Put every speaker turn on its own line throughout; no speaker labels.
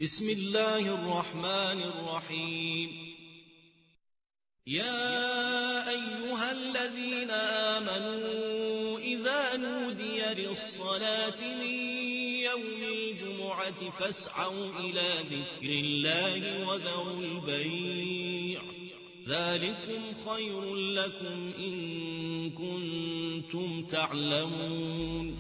بسم الله الرحمن الرحيم. يا أيها الذين آمنوا إذا نودي للصلاة من يوم الجمعة فاسعوا إلى ذكر الله وذروا البيع ذلكم خير لكم إن كنتم تعلمون.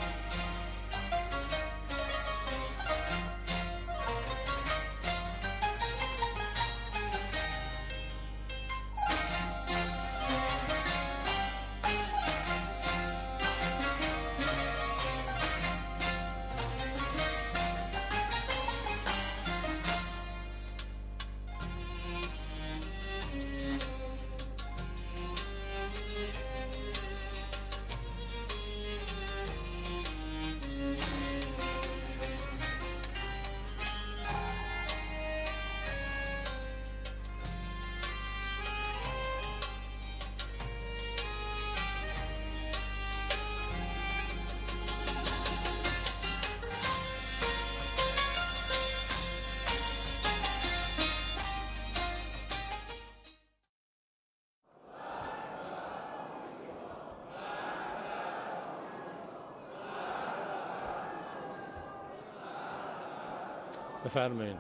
بفرمایید.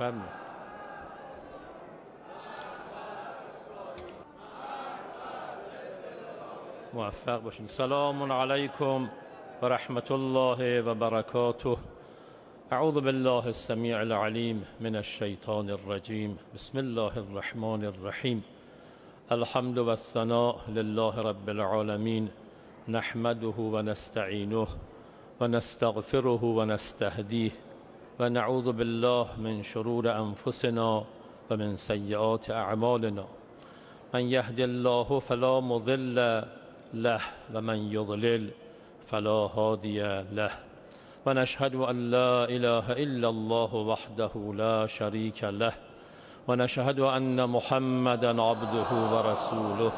موفق باشین. سلام علیکم و رحمت الله و برکاته. اعوذ بالله السمیع العلیم من الشیطان الرجیم. بسم الله الرحمن الرحیم. الحمد و الثناء لله رب العالمین، نحمده و نستعینه و نستغفره و نستهدیه و نعوذ بالله من شرور انفسنا و من سیئات اعمالنا. من یهد الله فلا مضل له و من یضلل فلا هادی له و نشهد ان لا اله الا الله وحده لا شریک له و نشهد ان محمدا عبده و رسوله.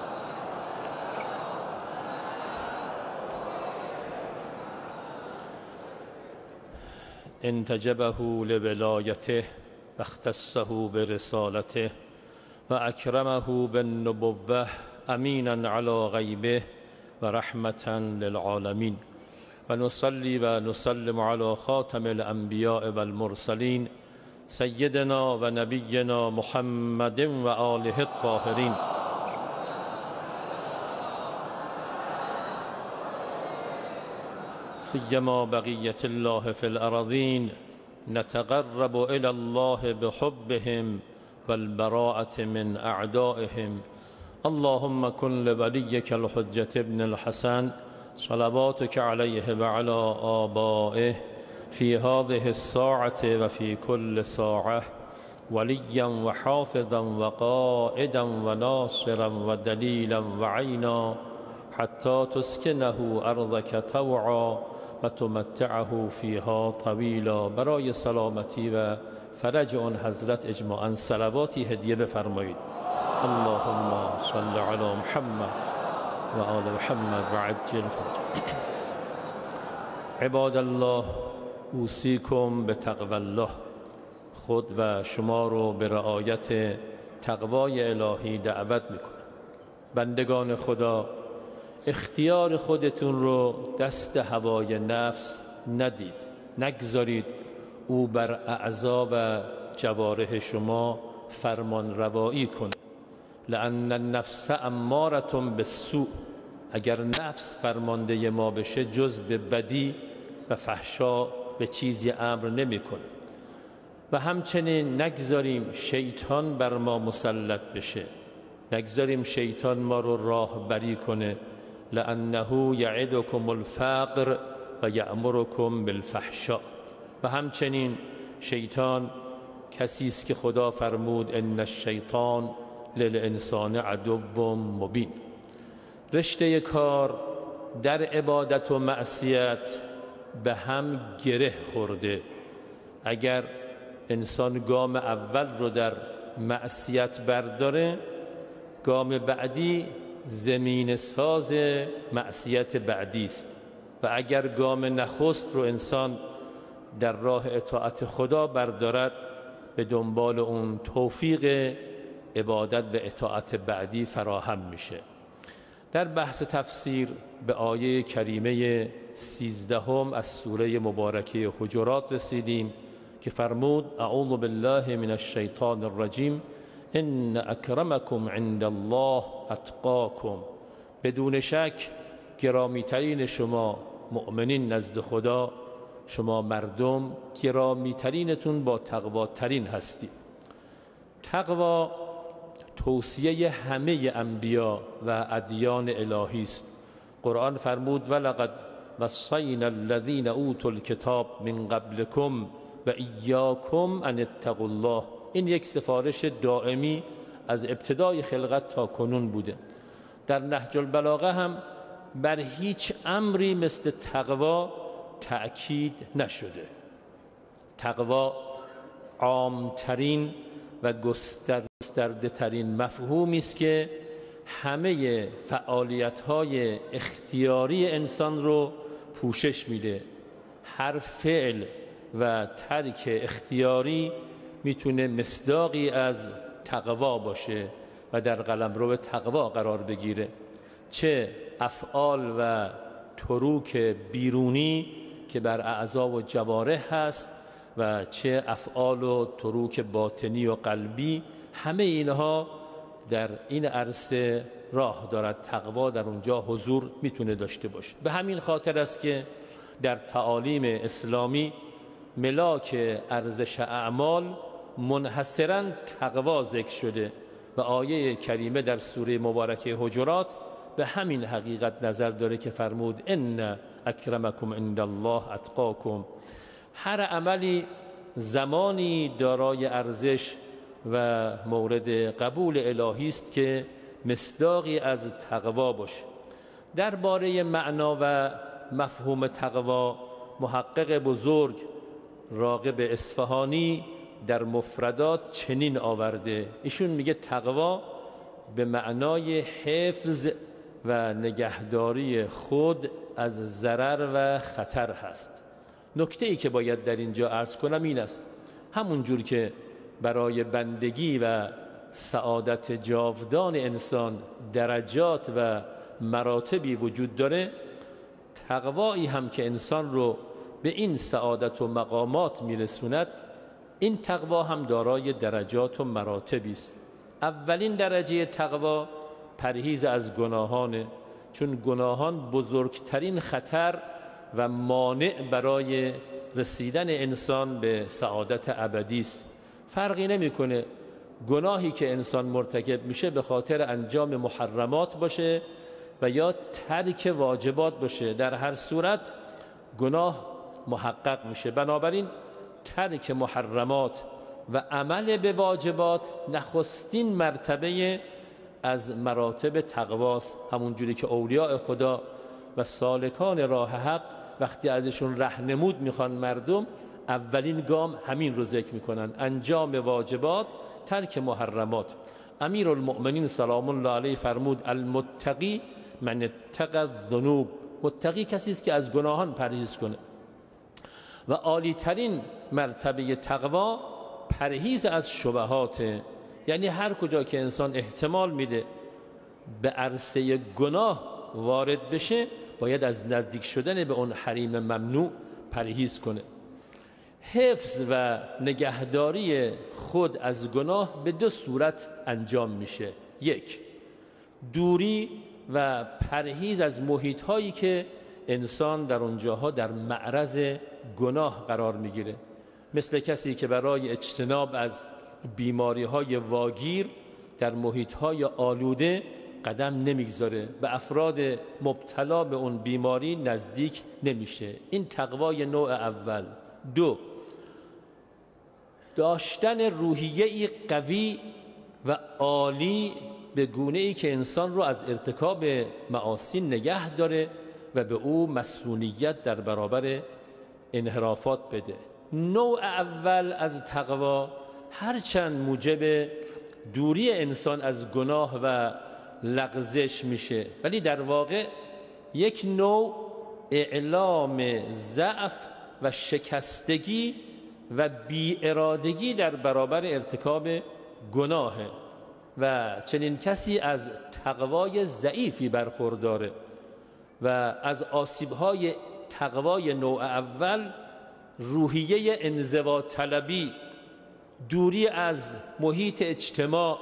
انتجبه لولایته و اختصه برسالته و اکرمه بالنبوة امینا علی غیبه و رحمة للعالمین. و نصلی و نسلم علی خاتم الانبیاء والمرسلین سیدنا و نبینا محمد و آله الطاهرین. سیما بقیة الله في الأراضین نتقرب إلى الله بحبهم والبراءة من أعدائهم. اللهم كن لوليك الحجة ابن الحسن صلواتك عليه وعلى آبائه في هذه الساعة وفي كل ساعة وليا وحافظا وقائدا وناصرا ودليلا وعينا حتى تسكنه أرضك طوعا و تمتعه فیها طویلا. برای سلامتی و فرج آن حضرت اجماعاً صلواتی هدیه بفرمایید. اللهم صل علی محمد و آل محمد و عجل فرج. عباد الله، اوصیکم بتقوی الله. خود و شما رو به رعایت تقوای الهی دعوت میکنم. بندگان خدا، اختیار خودتون رو دست هوای نفس ندید. نگذارید او بر اعضا و جوارح شما فرمان روایی کنه. لأن النفس امارة بالسوء. اگر نفس فرمانده ما بشه جز به بدی و فحشا به چیزی امر نمیکنه. و همچنین نگذاریم شیطان بر ما مسلط بشه. نگذاریم شیطان ما رو راهبری کنه. لأنه یعدکم الفقر و یأمرکم بالفحشاء. و همچنین شیطان کسی است که خدا فرمود ان الشیطان للانسان عدو مبین. رشته کار در عبادت و معصیت به هم گره خورده. اگر انسان گام اول رو در معصیت برداره، گام بعدی زمین ساز معصیت بعدی است. و اگر گام نخست رو انسان در راه اطاعت خدا بردارد، به دنبال اون توفیق عبادت و اطاعت بعدی فراهم میشه. در بحث تفسیر به آیه کریمه 13 از سوره مبارکه حجرات رسیدیم که فرمود اعوذ بالله من الشیطان الرجیم ان اکرمکم عند الله اتقاکم. بدون شک گرامیترین شما مؤمنین نزد خدا، شما مردم گرامیترینتون با تقواترین هستید. تقوا توصیه همه انبیا و ادیان الهی است. قرآن فرمود ولقد وصینا الذین اوتوا الکتاب من قبلکم و ایاکم ان اتقوا الله. این یک سفارش دائمی از ابتدای خلقت تا کنون بوده. در نهج البلاغه هم بر هیچ امری مثل تقوا تأکید نشده. تقوا عامترین و گسترده ترین مفهومی است که همه فعالیت‌های اختیاری انسان رو پوشش میده. هر فعل و ترک اختیاری میتونه مصداقی از تقوا باشه و در قلمرو تقوا قرار بگیره، چه افعال و تروک بیرونی که بر اعضا و جوارح هست و چه افعال و تروک باطنی و قلبی، همه اینها در این عرصه راه دارد. تقوا در اونجا حضور میتونه داشته باشه. به همین خاطر است که در تعالیم اسلامی ملاک ارزش اعمال منحصراً تقوا ذکر شده و آیه کریمه در سوره مبارکه حجرات به همین حقیقت نظر داره که فرمود ان اکرمکم عند الله اتقاکم. هر عملی زمانی دارای ارزش و مورد قبول الهی است که مصداقی از تقوا باشه. درباره معنا و مفهوم تقوا محقق بزرگ راغب اصفهانی در مفردات چنین آورده. ایشون میگه تقوا به معنای حفظ و نگهداری خود از ضرر و خطر هست. نکته ای که باید در اینجا عرض کنم این است: همون جور که برای بندگی و سعادت جاودان انسان درجات و مراتبی وجود داره، تقوایی هم که انسان رو به این سعادت و مقامات میرسوند، این تقوا هم دارای درجات و مراتبی است. اولین درجه تقوا پرهیز از گناهانه، چون گناهان بزرگترین خطر و مانع برای رسیدن انسان به سعادت ابدی است. فرقی نمیکنه گناهی که انسان مرتکب میشه به خاطر انجام محرمات باشه و یا ترک واجبات باشه، در هر صورت گناه محقق میشه. بنابراین ترک محرمات و عمل به واجبات نخستین مرتبه از مراتب تقواست. همون جوری که اولیاء خدا و سالکان راه حق وقتی ازشون راهنمود میخوان مردم، اولین گام همین رو ذکر میکنن: انجام واجبات، ترک محرمات. امیرالمؤمنین سلام الله علیه فرمود المتقی من اتقى الذنوب. متقی کسی است که از گناهان پرهیز کنه. و عالی ترین مرتبه تقوا پرهیز از شبهات، یعنی هر کجا که انسان احتمال میده به عرصه گناه وارد بشه، باید از نزدیک شدن به اون حریم ممنوع پرهیز کنه. حفظ و نگهداری خود از گناه به دو صورت انجام میشه: یک، دوری و پرهیز از محیط هایی که انسان در اونجاها در معرض گناه قرار میگیره، مثل کسی که برای اجتناب از بیماری های واگیر در محیط های آلوده قدم نمیگذاره، به افراد مبتلا به اون بیماری نزدیک نمیشه. این تقوای نوع اول. دو، داشتن روحیه‌ای قوی و عالی به گونه‌ای که انسان رو از ارتکاب معاصی نگه داره و به او مسئولیت در برابر انحرافات بده. نوع اول از تقوا هرچند موجب دوری انسان از گناه و لغزش میشه، ولی در واقع یک نوع اعلام ضعف و شکستگی و بی‌ارادگی در برابر ارتکاب گناهه و چنین کسی از تقوای ضعیفی برخورداره و از آسیب‌های تقوای نوع اول روحیه انزوا طلبی، دوری از محیط اجتماع،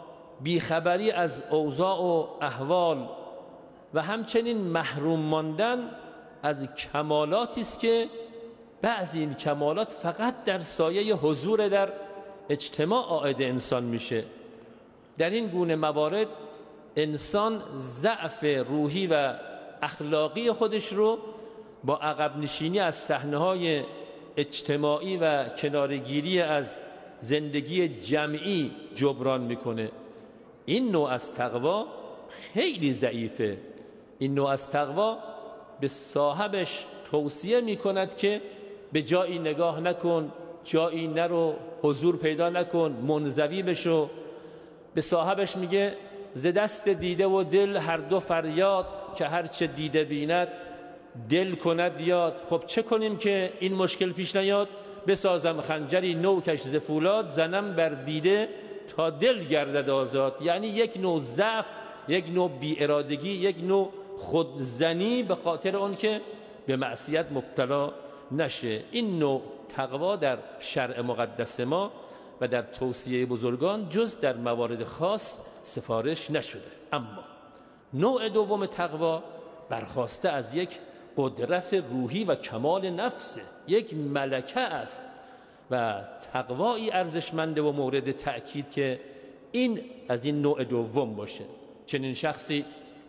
بیخبری از اوضاع و احوال و همچنین محروم ماندن از کمالاتی است که بعضی این کمالات فقط در سایه حضور در اجتماع عائد انسان میشه. در این گونه موارد انسان ضعف روحی و اخلاقی خودش رو با عقب نشینی از صحنه‌های اجتماعی و کنارگیری از زندگی جمعی جبران میکنه. این نوع از تقوا خیلی ضعیفه. این نوع از تقوا به صاحبش توصیه میکند که به جایی نگاه نکن، جایی نرو، حضور پیدا نکن، منزوی بشو. به صاحبش میگه ز دست دیده و دل هر دو فریاد، که هر چه دیده بیند دل کند یاد. خب چه کنیم که این مشکل پیش نیاد؟ بسازم خنجری نوکش ز فولاد، زنم بر دیده تا دل گردد آزاد. یعنی یک نوع ضعف، یک نوع بی‌ارادگی، یک نوع خودزنی به خاطر اون که به معصیت مبتلا نشه. این نوع تقوا در شرع مقدس ما و در توصیه بزرگان جز در موارد خاص سفارش نشده. اما نوع دوم تقوا برخواسته از یک قدرت روحی و کمال نفس، یک ملکه است و تقوایی ارزشمنده و مورد تأکید که این از این نوع دوم باشه. چنین شخصی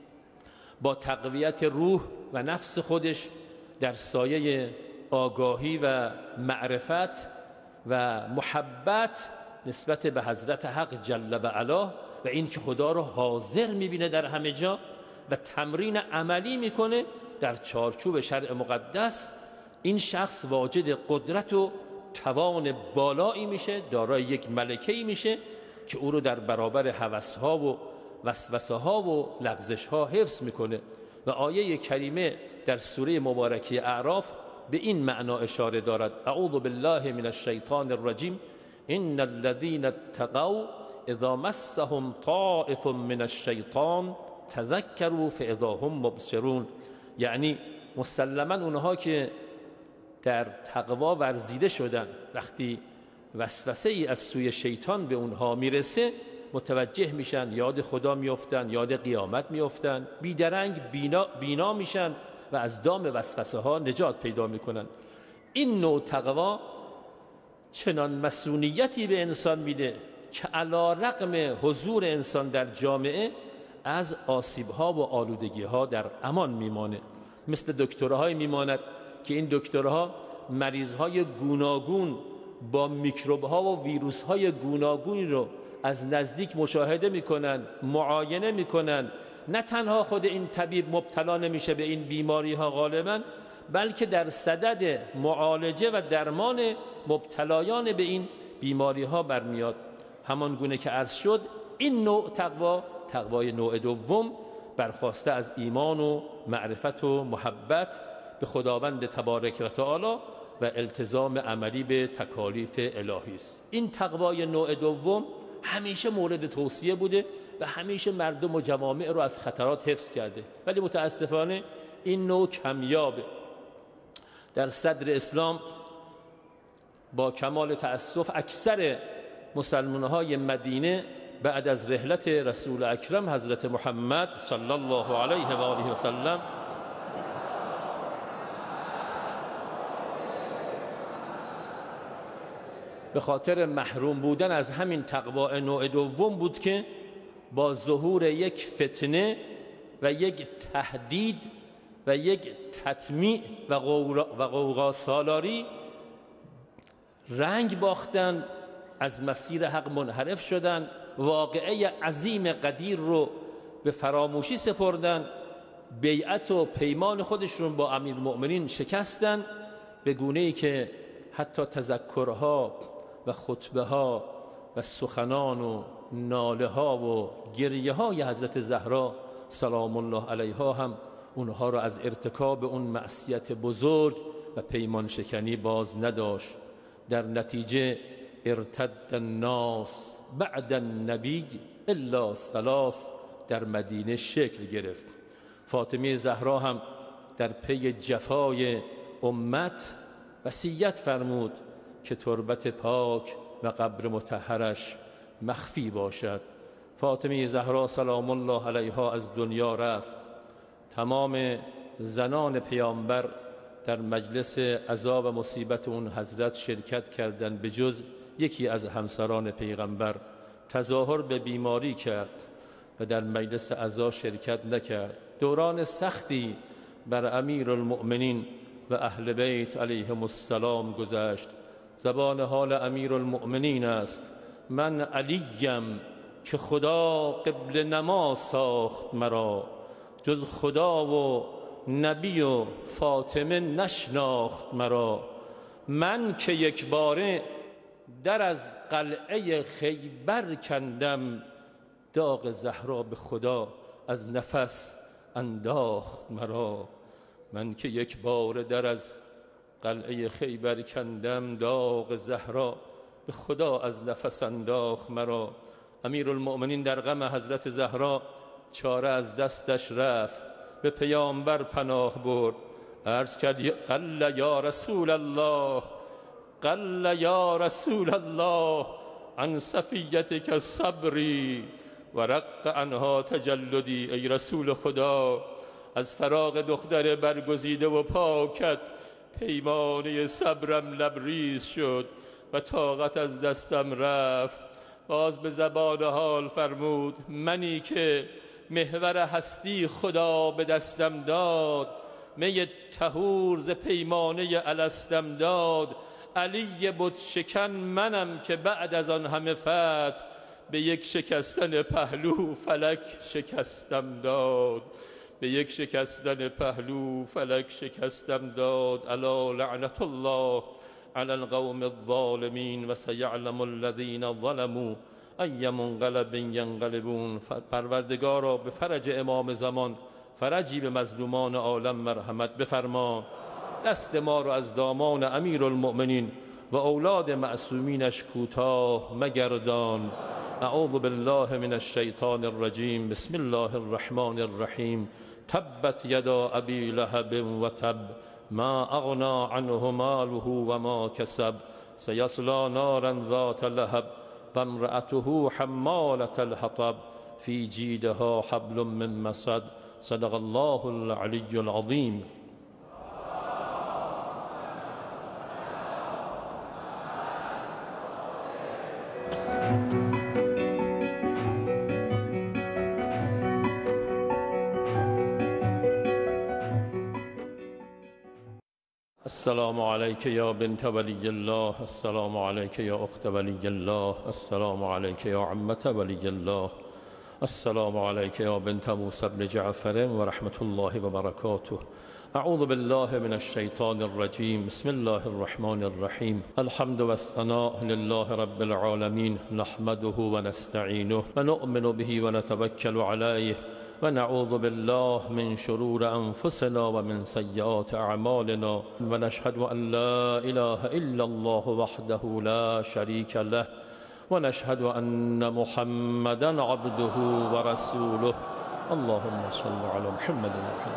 با تقویت روح و نفس خودش در سایه آگاهی و معرفت و محبت نسبت به حضرت حق جل و علا و این که خدا رو حاضر میبینه در همه جا و تمرین عملی میکنه در چارچوب شرع مقدس، این شخص واجد قدرت و توان بالایی میشه، دارای یک ملکه‌ای میشه که او رو در برابر هوس‌ها و وسوسه‌ها و لغزش‌ها حفظ میکنه. و آیه کریمه در سوره مبارکه اعراف به این معنا اشاره دارد: اعوذ بالله من الشیطان الرجیم ان الذين اتقوا اذا مسهم طائف من الشیطان تذکروا فاذا هم مبصرون. یعنی مسلما اونها که در تقوا ورزیده شدن، وقتی وسوسه ای از سوی شیطان به اونها میرسه متوجه میشن، یاد خدا میافتن، یاد قیامت میافتن، بیدرنگ بینا میشن و از دام وسوسه ها نجات پیدا میکنن. این نوع تقوا چنان مسئولیتی به انسان میده که علی رغم حضور انسان در جامعه از آسیب‌ها و آلودگی‌ها در امان میمانه. مثل دکترهای میماند که این دکترها مریضهای گوناگون با میکروب‌ها و ویروس‌های گوناگونی رو از نزدیک مشاهده میکنن، معاینه میکنن. نه تنها خود این طبیب مبتلا نمیشه به این بیماری‌ها غالباً، بلکه در صدد معالجه و درمان مبتلایان به این بیماری‌ها برمیاد. همان گونه که عرض شد، این نوع تقوای نوع دوم برخواسته از ایمان و معرفت و محبت به خداوند تبارک و تعالی و التزام عملی به تکالیف الهی است. این تقوای نوع دوم همیشه مورد توصیه بوده و همیشه مردم و جوامع رو از خطرات حفظ کرده، ولی متاسفانه این نوع کمیابه. در صدر اسلام با کمال تأسف اکثر مسلمان‌های مدینه بعد از رحلت رسول اکرم حضرت محمد صلی الله علیه و آله و سلم به خاطر محروم بودن از همین تقوا نوع دوم بود که با ظهور یک فتنه و یک تهدید و یک تطمیع و غوغا سالاری رنگ باختن، از مسیر حق منحرف شدن، واقعه عظیم قدیر رو به فراموشی سپردن، بیعت و پیمان خودشون با امیرالمؤمنین شکستن، به گونه‌ای که حتی تذکرها و خطبه ها و سخنان و ناله ها و گریه های حضرت زهرا سلام الله علیها هم اونها رو از ارتکاب اون معصیت بزرگ و پیمان شکنی باز نداشت. در نتیجه ارتد الناس بعد النبی الا ثلاث در مدینه شکل گرفت. فاطمه زهرا هم در پی جفای امت وصیت فرمود که تربت پاک و قبر مطهرش مخفی باشد. فاطمه زهرا سلام الله علیها از دنیا رفت. تمام زنان پیامبر در مجلس عزا و مصیبت اون حضرت شرکت کردند، به جز یکی از همسران پیغمبر تظاهر به بیماری کرد و در مجلس عزا شرکت نکرد. دوران سختی بر امیرالمؤمنین و اهل بیت علیهم السلام گذشت. زبان حال امیرالمؤمنین است: من علیم که خدا قبل نماز ساخت مرا، جز خدا و نبی و فاطمه نشناخت مرا. من که یک باره در از قلعه خیبر کندم، داغ زهرا به خدا از نفس انداخت مرا. من که یک باره در از قلعه خیبر کندم، داغ زهرا به خدا از نفس انداخت مرا. امیرالمؤمنین در غم حضرت زهرا چاره از دستش رفت، به پیامبر پناه برد. عرض کرد: قل یا رسول الله، قل یا رسول الله عن صفیتک صبری و رق عنها تجلدی. ای رسول خدا، از فراق دختر برگزیده و پاکت پیمانه صبرم لبریز شد و طاقت از دستم رفت. باز به زبان حال فرمود: منی که محور هستی خدا به دستم داد، می طهور ز پیمانه الستم داد. علی بت شکن منم که بعد از آن همه فتح، به یک شکستن پهلو فلک شکستم داد. به یک شکستن پهلو فلک شکستم داد. الا لعنت الله علی القوم الظالمین و سیعلم الذین ظلموا ای منقلب ینقلبون. پروردگارا به فرج امام زمان، فرجی به مظلومان عالم مرحمت بفرما. دست ما رو از دامان امیرالمؤمنین و اولاد معصومینش کوتاه مگردان. اعوذ بالله من الشیطان الرجیم. بسم الله الرحمن الرحیم. تبت یدا ابی لهب و تب، ما اغنی عنه ماله و ما کسب، سیصلی نارا ذات لهب و امرأته حمالة الحطب، فی جیدها حبل من مسد. صدق الله العلی العظیم. السلام علیک یا بنت ولی الله، السلام علیک یا اخت ولی الله، السلام علیک یا عمت ولی الله، السلام علیک یا بنت موسی بن جعفر و رحمت الله و برکاته. اعوذ بالله من الشیطان الرجیم. بسم الله الرحمن الرحیم. الحمد و الثناء لله رب العالمین، نحمده و نستعینه و نؤمن به و نتوکل علیه و نعوذ بالله من شرور انفسنا و من سیئات اعمالنا و نشهد ان لا اله الا الله وحده لا شریک له و نشهد ان محمدا عبده و رسوله. اللهم صل علی محمد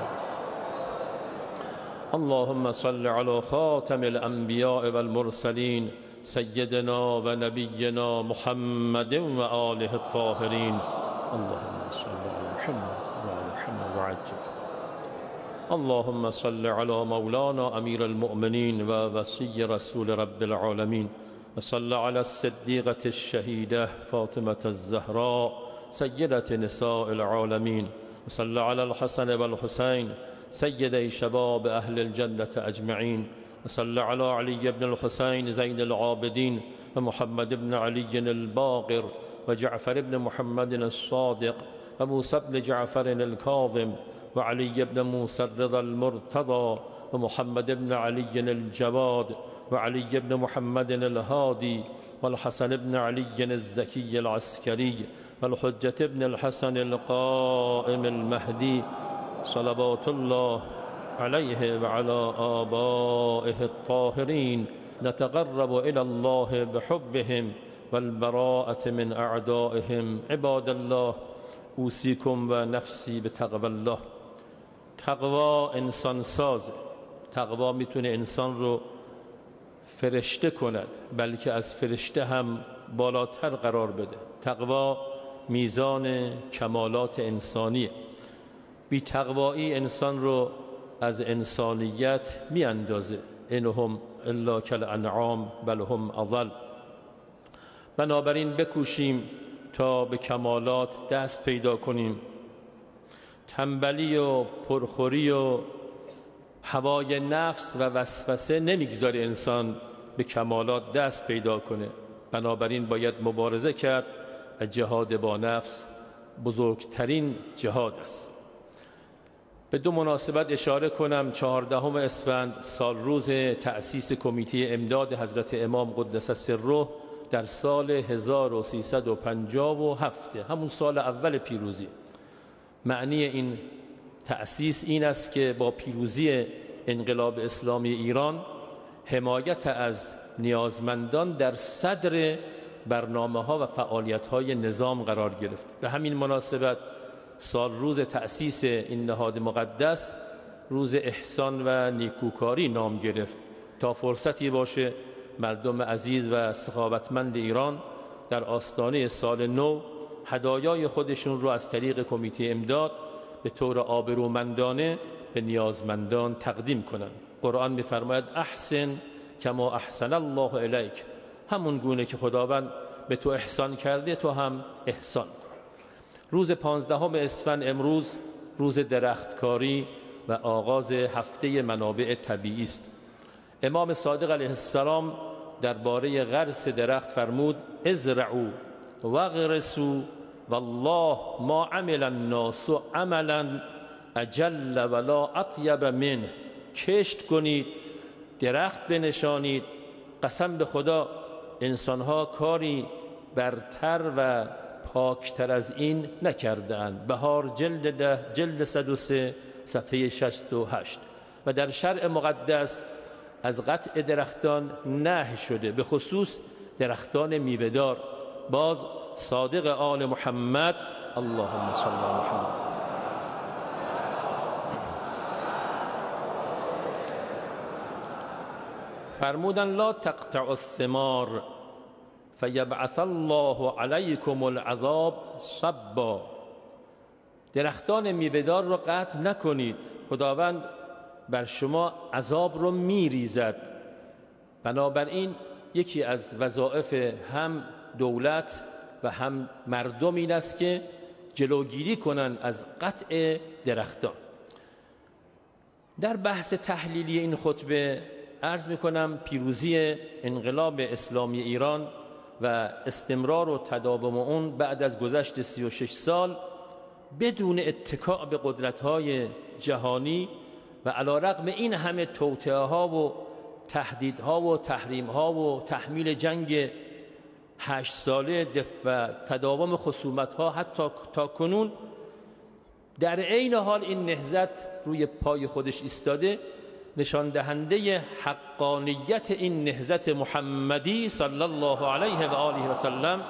اللهم صل علی خاتم الانبیاء والمرسلین سیدنا و نبینا محمد و آله الطاهرین. اللهم صل علی محمد وعلى محمد وعجل. اللهم صل على مولانا امیر المؤمنین و وصی رسول رب العالمین و صل على الصدیقة الشهیدة فاطمة الزهراء سیدة نساء العالمین و صل على الحسن والحسین سیدی شباب اهل الجنة اجمعین و صل على علی بن الحسین زین العابدین و محمد بن علی الباقر و جعفر بن محمد الصادق و موسی بن جعفر الكاظم و علی بن موسی الرضا المرتضى و محمد بن علی الجواد و علی بن محمد الهادی و الحسن بن علی الزکی العسکری و الحجة بن الحسن القائم المهدی صلوات الله عليه وعلى آبائه الطاهرين نتقرب إلى الله بحبهم والبراءة من أعدائهم. عباد الله اوصیکم و نفسی به تقوی الله. تقوا انسان ساز. تقوا میتونه انسان رو فرشته کند، بلکه از فرشته هم بالاتر قرار بده. تقوا میزان کمالات انسانیه. بی تقوایی انسان رو از انسانیت میاندازه. انهم الا کالانعام بل هم اضل. بنابراین بکوشیم تا به کمالات دست پیدا کنیم. تنبلی و پرخوری و هوای نفس و وسوسه نمیگذاره انسان به کمالات دست پیدا کنه. بنابراین باید مبارزه کرد و جهاد با نفس بزرگترین جهاد است. به دو مناسبت اشاره کنم. 14 اسفند سال روز تأسیس کمیته امداد حضرت امام قدس سره در سال 1357، همون سال اول پیروزی. معنی این تأسیس این است که با پیروزی انقلاب اسلامی ایران حمایت از نیازمندان در صدر برنامه‌ها و فعالیت‌های نظام قرار گرفت. به همین مناسبت سال روز تأسیس این نهاد مقدس روز احسان و نیکوکاری نام گرفت تا فرصتی باشه مردم عزیز و سخاوتمند ایران در آستانه سال نو هدایای خودشون رو از طریق کمیته امداد به طور آبرومندانه به نیازمندان تقدیم کنند. قرآن می‌فرماید احسن کما احسن الله الیک. همون گونه که خداوند به تو احسان کرده تو هم احسان کن. روز 15 اسفند امروز روز درختکاری و آغاز هفته منابع طبیعی است. امام صادق علیه السلام درباره غرس درخت فرمود ازرعوا واغرسوا والله ما عمل الناس عملا اجل ولا اطیب منه. کشت کنید، درخت بنشانید. قسم به خدا انسانها کاری برتر و پاکتر از این نکردند. بهار جلد 103 صفحه 68. و در شرع مقدس از قطع درختان نهی شده، به خصوص درختان میوه‌دار. باز صادق آل محمد اللهم صل علی محمد فرمودن لا تقطعوا الثمار فیبعث الله علیکم العذاب صبا. درختان میوه‌دار رو قطع نکنید، خداوند بر شما عذاب رو میریزد. بنابراین یکی از وظایف هم دولت و هم مردم این است که جلوگیری کنند از قطع درختان. در بحث تحلیلی این خطبه عرض میکنم پیروزی انقلاب اسلامی ایران و استمرار و تداوم اون بعد از گذشت 36 سال بدون اتکا به قدرت‌های جهانی و علی‌رغم این همه توطئه‌ها و تهدیدها و تحریم‌ها و تحمیل جنگ 8 ساله و تداوم خصومت‌ها حتی تا کنون، در عین حال این نهضت روی پای خودش ایستاده، نشان دهنده حقانیت این نهضت محمدی صلی الله علیه و آله و سلم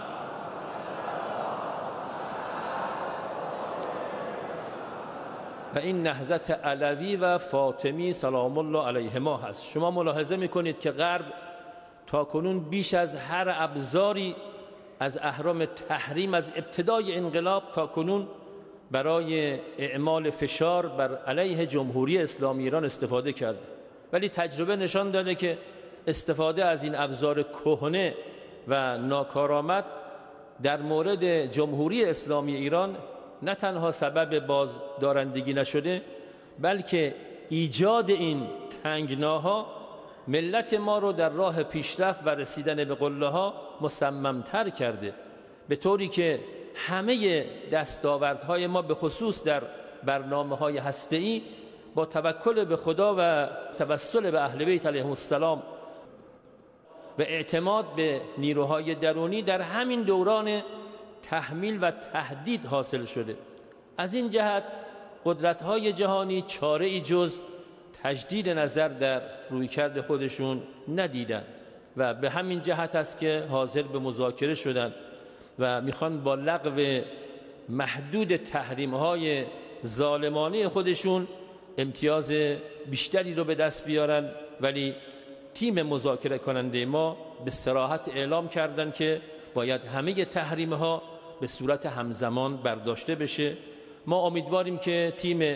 و این نهضت علوی و فاطمی سلام الله علیهما هست. شما ملاحظه میکنید که غرب تا کنون بیش از هر ابزاری از اهرام تحریم از ابتدای انقلاب تا کنون برای اعمال فشار بر علیه جمهوری اسلامی ایران استفاده کرد، ولی تجربه نشان داده که استفاده از این ابزار کهنه و ناکارآمد در مورد جمهوری اسلامی ایران نه تنها سبب بازدارندگی نشده، بلکه ایجاد این تنگناها ملت ما رو در راه پیشرفت و رسیدن به قله‌ها مصمم‌تر کرده، به طوری که همه دستاوردهای ما به خصوص در برنامه‌های هسته‌ای با توکل به خدا و توسل به اهل بیت علیهم السلام و اعتماد به نیروهای درونی در همین دوران تحمیل و تهدید حاصل شده. از این جهت قدرت‌های جهانی چاره‌ای جز تجدید نظر در رویکرد خودشون ندیدن و به همین جهت است که حاضر به مذاکره شدن و میخوان با لغو محدود تحریم‌های ظالمانه خودشون امتیاز بیشتری رو به دست بیارن. ولی تیم مذاکره کننده ما به صراحت اعلام کردن که باید همه تحریم‌ها به صورت همزمان برداشته بشه. ما امیدواریم که تیم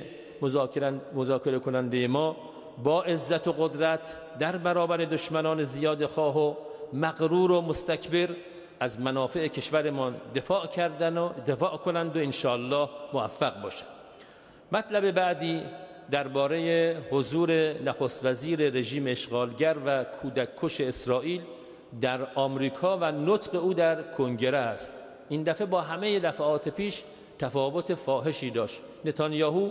مذاکره کننده ما با عزت و قدرت در برابر دشمنان زیاد خواه و مغرور و مستکبر از منافع کشورمان دفاع کنند و انشاءالله موفق باشند. مطلب بعدی درباره حضور نخست وزیر رژیم اشغالگر و کودک کش اسرائیل در آمریکا و نطق او در کنگره است. این دفعه با همه دفعات پیش تفاوت فاحشی داشت. نتانیاهو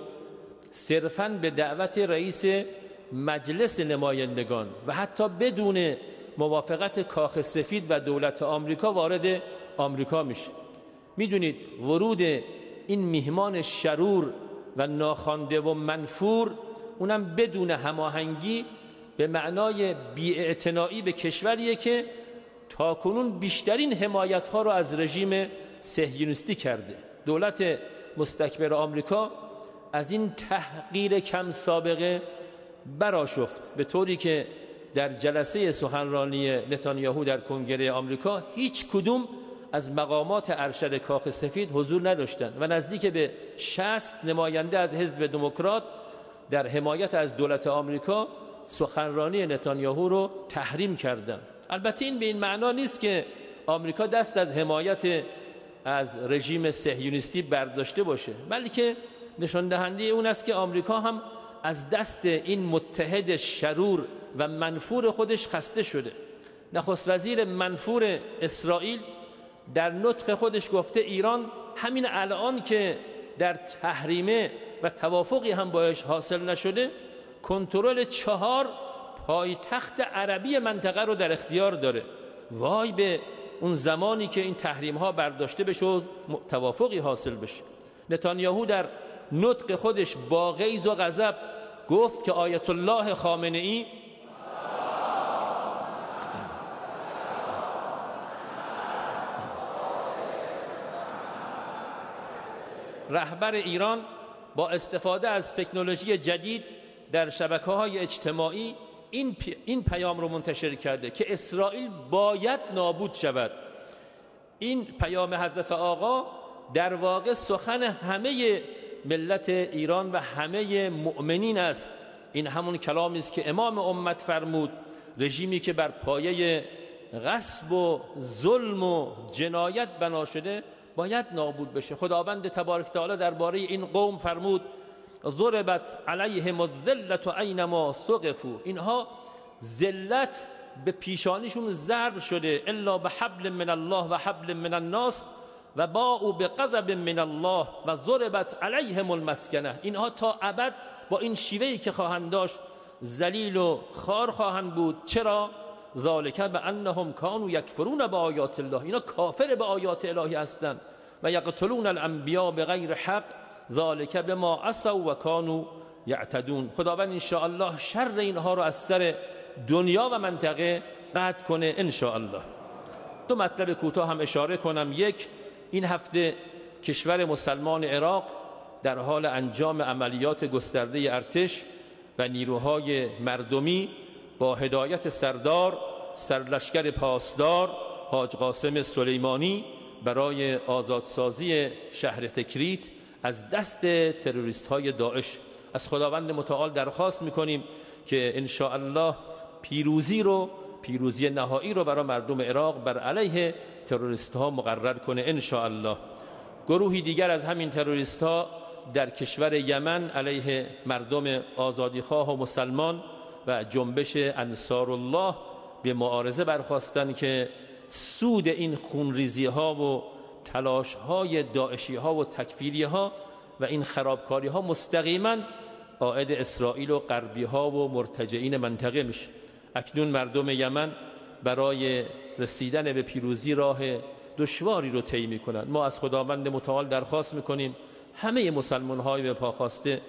صرفاً به دعوت رئیس مجلس نمایندگان و حتی بدون موافقت کاخ سفید و دولت آمریکا وارد آمریکا میشه. میدونید ورود این میهمان شرور و ناخوانده و منفور، اونم بدون هماهنگی، به معنای بی‌اعتنایی به کشوریه که تاکنون بیشترین حمایت‌ها رو از رژیم صهیونیستی کرده. دولت مستکبر آمریکا از این تحقیر کم سابقه برآشفت، به طوری که در جلسه سخنرانی نتانیاهو در کنگره آمریکا هیچ کدوم از مقامات ارشد کاخ سفید حضور نداشتند و نزدیک به 60 نماینده از حزب دموکرات در حمایت از دولت آمریکا سخنرانی نتانیاهو رو تحریم کردند. البته این به این معنا نیست که آمریکا دست از حمایت از رژیم صهیونیستی برداشته باشه، بلکه نشان دهنده اون است که آمریکا هم از دست این متحد شرور و منفور خودش خسته شده. نخست وزیر منفور اسرائیل در نطق خودش گفته ایران همین الان که در تحریمه و توافقی هم باش حاصل نشده، کنترل 4 پایتخت عربی منطقه رو در اختیار داره. وای به اون زمانی که این تحریم ها برداشته بشه و توافقی حاصل بشه. نتانیاهو در نطق خودش با غیظ و غضب گفت که آیت الله خامنه‌ای رهبر ایران با استفاده از تکنولوژی جدید در شبکه‌های اجتماعی این پیام رو منتشر کرده که اسرائیل باید نابود شود. این پیام حضرت آقا در واقع سخن همه ملت ایران و همه مؤمنین است. این همون کلامی است که امام امت فرمود: رژیمی که بر پایه غصب و ظلم و جنایت بنا شده باید نابود بشه. خداوند تبارک تعالی درباره این قوم فرمود: ضربت علیهم الذلة اینما ثقفوا. اینها ذلت به پیشانیشون ضرب شده، الا بحبل من الله و حبل من الناس و باءوا بغضب من الله و ضربت علیهم المسکنه. اینها تا ابد با این شیوهی که خواهند داشت ذلیل و خوار خواهند بود. چرا؟ ذالک بانهم کانوا یکفرون بآیات الله. اینا کافر به آیات الهی هستند. و یقتلون الانبیاء بغیر حق ذالک بما عصوا و کانوا یعتدون. خداوند ان شاء الله شر اینها رو از سر دنیا و منطقه قطع کنه ان شاء الله. 2 مطلب کوتاه هم اشاره کنم. یک، این هفته کشور مسلمان عراق در حال انجام عملیات گسترده ارتش و نیروهای مردمی با هدایت سرلشکر پاسدار حاج قاسم سلیمانی برای آزادسازی شهر تکریت از دست تروریست های داعش. از خداوند متعال درخواست میکنیم که ان شاء الله پیروزی نهایی رو برای مردم عراق بر علیه تروریست ها مقرر کنه ان شاء الله. گروهی دیگر از همین تروریست ها در کشور یمن علیه مردم آزادیخواه و مسلمان و جنبش انصار الله به معارضه برخاستند که سود این خونریزی ها و تلاش های داعشی ها و تکفیری ها و این خرابکاری ها مستقیما عائد اسرائیل و غربی ها و مرتجعین منطقه میشه. اکنون مردم یمن برای رسیدن به پیروزی راه دشواری رو طی میکنند. ما از خداوند متعال درخواست میکنیم همه مسلمان های به پا خواسته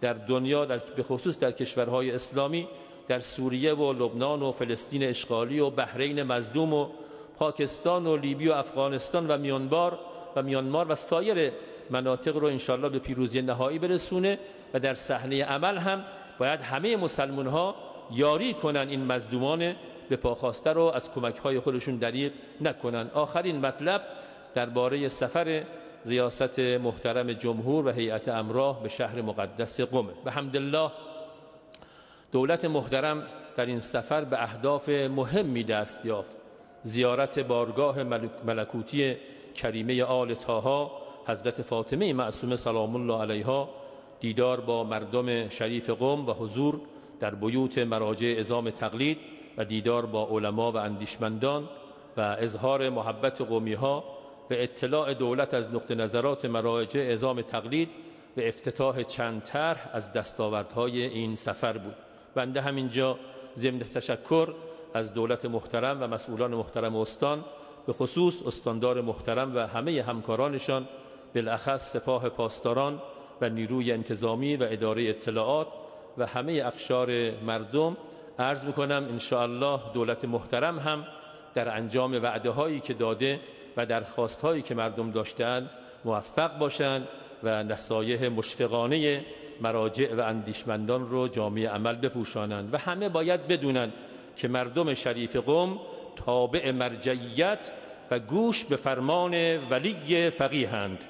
در دنیا، به خصوص در کشورهای اسلامی، در سوریه و لبنان و فلسطین اشغالی و بحرین مظلوم و پاکستان و لیبی و افغانستان و میانمار و سایر مناطق رو انشاءالله به پیروزی نهایی برسونه و در صحنه عمل هم باید همه مسلمان ها یاری کنن این مظلومان به پاخاسته رو از کمک‌های خودشون دریغ نکنن. آخرین مطلب درباره سفر ریاست محترم جمهور و هیئت امراه به شهر مقدس قم. بحمدالله دولت محترم در این سفر به اهداف مهمی دست یافت. زیارت بارگاه ملکوتی کریمه آل طاها حضرت فاطمه معصومه سلام الله علیها، دیدار با مردم شریف قم و حضور در بیوت مراجع عظام تقلید و دیدار با علما و اندیشمندان و اظهار محبت قومی ها و اطلاع دولت از نقطه نظرات مراجع عظام تقلید و افتتاح چند طرح از دستاوردهای این سفر بود. بنده همینجا ضمن تشکر از دولت محترم و مسئولان محترم استان، به خصوص استاندار محترم و همه همکارانشان، بالاخص سپاه پاسداران و نیروی انتظامی و اداره اطلاعات و همه اقشار مردم عرض میکنم انشاءالله دولت محترم هم در انجام وعده هایی که داده و درخواست هایی که مردم داشتند موفق باشند و نصایح مشفقانه مراجع و اندیشمندان رو جامعه عمل بپوشانند و همه باید بدونند که مردم شریف قم تابع مرجعیت و گوش به فرمان ولی فقیه‌اند.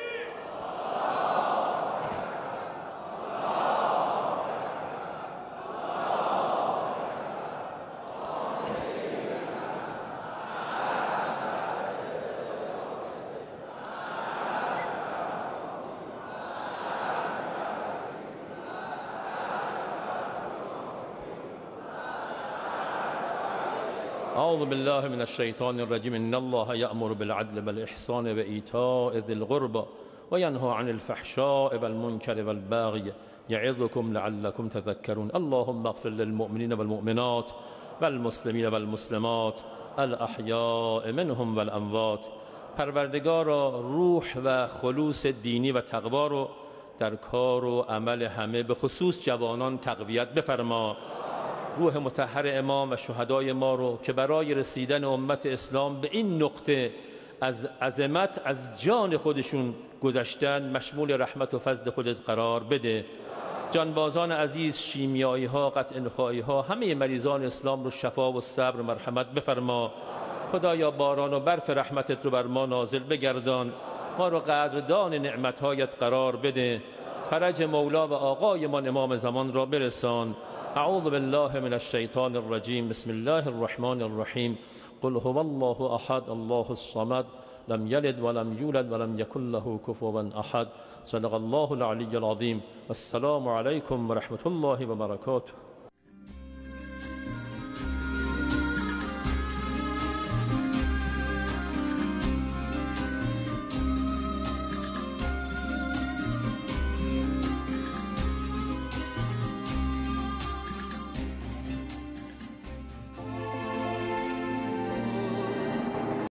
أعوذ بالله من الشيطان الرجيم إن الله يأمر بالعدل والإحسان وإيتاء ذي القربى وينهى عن الفحشاء والمنكر والبغي يعظكم لعلكم تذكرون اللهم اغفر للمؤمنين والمؤمنات والمسلمين والمسلمات الأحياء منهم والأموات. پروردگارا روح و خلوص دینی و تقوا رو در کار و عمل همه به خصوص جوانان تقویت بفرما. روح مطهر امام و شهدای ما رو که برای رسیدن امت اسلام به این نقطه از عظمت از جان خودشون گذشتن مشمول رحمت و فضل خودت قرار بده. جانبازان عزیز، شیمیایی ها، قطع نخایی ها، همه مریضان اسلام رو شفا و صبر و مرحمت بفرما. خدایا باران و برف رحمتت رو بر ما نازل بگردان، ما رو قدردان نعمتهایت قرار بده. فرج مولا و آقای ما امام زمان را برسان. اعوذ بالله من الشیطان الرجیم بسم الله الرحمن الرحیم قل هو الله احد الله الصمد لم یلد ولم یولد ولم یکن له کفوا احد. صدق الله العلی العظیم. السلام علیکم و رحمت الله و برکاته.